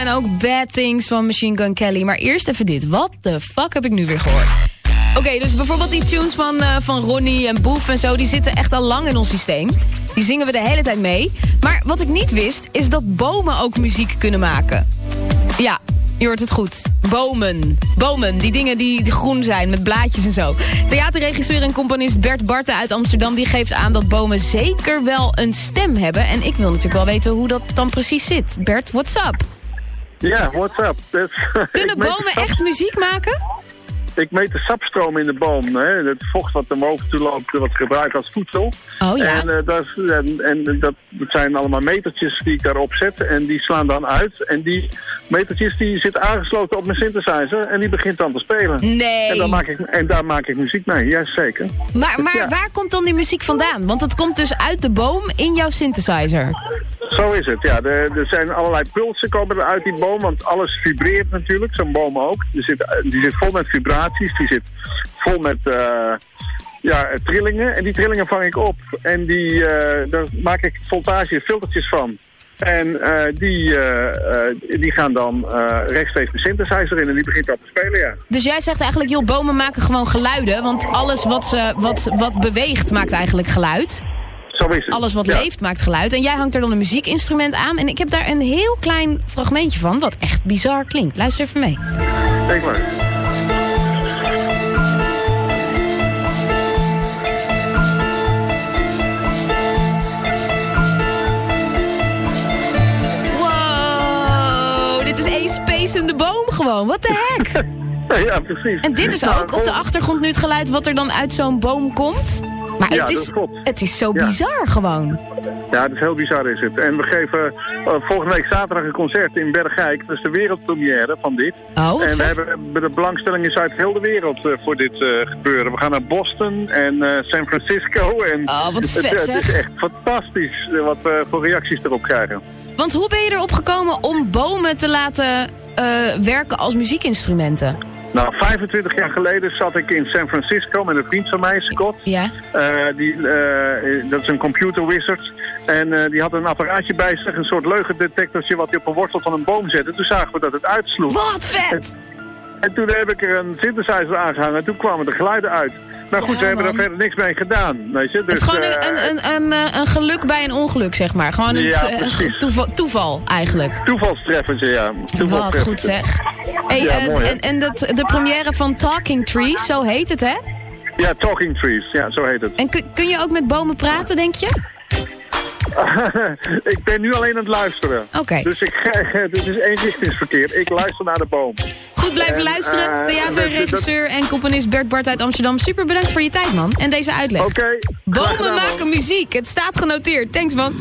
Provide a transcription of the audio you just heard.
en ook Bad Things van Machine Gun Kelly. Maar eerst even dit. What the fuck heb ik nu weer gehoord? Oké, dus bijvoorbeeld die tunes van Ronnie en Boef en zo, die zitten echt al lang in ons systeem. Die zingen we de hele tijd mee. Maar wat ik niet wist, is dat bomen ook muziek kunnen maken. Ja, je hoort het goed. Bomen. Bomen, die dingen die groen zijn met blaadjes en zo. Theaterregisseur en componist Bert Barten uit Amsterdam, die geeft aan dat bomen zeker wel een stem hebben. En ik wil natuurlijk wel weten hoe dat dan precies zit. Bert, what's up? Ja, what's up? Kunnen bomen echt muziek maken? Ik meet de sapstroom in de boom. Hè? Het vocht wat er boven toe loopt, wat gebruikt als voedsel. Oh ja. En dat zijn allemaal metertjes die ik daarop zet. En die slaan dan uit. En die metertjes die zitten aangesloten op mijn synthesizer. En die begint dan te spelen. Nee. En daar maak ik muziek mee, ja zeker. Maar waar komt dan die muziek vandaan? Want het komt dus uit de boom in jouw synthesizer. Zo is het, ja. Er zijn allerlei pulsen komen er uit die boom, want alles vibreert natuurlijk, zo'n boom ook. Die zit vol met vibraties, die zit vol met trillingen. En die trillingen vang ik op en daar maak ik voltage filtertjes van. En die gaan dan rechtstreeks de synthesizer in en die begint dan te spelen, ja. Dus jij zegt eigenlijk, joh, bomen maken gewoon geluiden, want alles wat beweegt maakt eigenlijk geluid. Zo is het. Alles wat leeft maakt geluid. En jij hangt er dan een muziekinstrument aan. En ik heb daar een heel klein fragmentje van, wat echt bizar klinkt. Luister even mee. Kijk maar. Wow, dit is één spacende boom gewoon. What the heck? Ja, precies. En dit is ook op de achtergrond nu het geluid wat er dan uit zo'n boom komt? Maar het is zo bizar gewoon. Ja, het is heel bizar is het. En we geven volgende week zaterdag een concert in Bergijk. Dat is de wereldpremière van dit. Oh, wat en vet. we hebben de belangstelling is uit heel de wereld voor dit gebeuren. We gaan naar Boston en San Francisco. En wat vet zeg. Het is echt fantastisch wat we voor reacties erop krijgen. Want hoe ben je erop gekomen om bomen te laten werken als muziekinstrumenten? Nou, 25 jaar geleden zat ik in San Francisco met een vriend van mij, Scott. Ja. Dat is een computer wizard. En die had een apparaatje bij zich, een soort leugendetectortje wat hij op een wortel van een boom zette. Toen zagen we dat het uitsloeg. Wat vet! En toen heb ik er een synthesizer aangehangen en toen kwamen de geluiden uit. Nou goed, we hebben er verder niks mee gedaan, weet je. Dus, het is gewoon een geluk bij een ongeluk, zeg maar. Gewoon een toeval, eigenlijk. Toevalstreffertje, ja. Wat goed zeg. Hey, mooi, en de première van Talking Trees, zo heet het, hè? Ja, Talking Trees, ja, zo heet het. En kun je ook met bomen praten, denk je? Ik ben nu alleen aan het luisteren. Oké. Dus dit is eenrichtingsverkeer. Ik luister naar de boom. Goed blijven luisteren. Theaterregisseur en componist Bert Bart uit Amsterdam. Super bedankt voor je tijd, man. En deze uitleg. Oké. Bomen maken muziek. Het staat genoteerd. Thanks, man.